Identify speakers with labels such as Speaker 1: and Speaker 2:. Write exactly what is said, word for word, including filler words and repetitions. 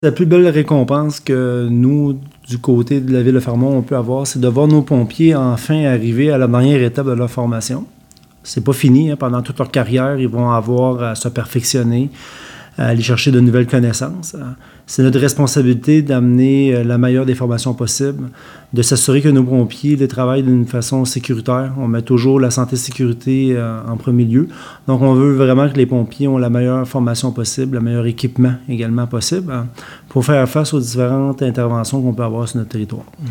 Speaker 1: La plus belle récompense que nous, du côté de la ville de Fermont, on peut avoir, c'est de voir nos pompiers enfin arriver à la dernière étape de leur formation. C'est pas fini, hein. Pendant toute leur carrière, ils vont avoir à se perfectionner, à aller chercher de nouvelles connaissances. C'est notre responsabilité d'amener la meilleure des formations possibles, de s'assurer que nos pompiers les travaillent d'une façon sécuritaire. On met toujours la santé et sécurité en premier lieu. Donc, on veut vraiment que les pompiers ont la meilleure formation possible, le meilleur équipement également possible pour faire face aux différentes interventions qu'on peut avoir sur notre territoire.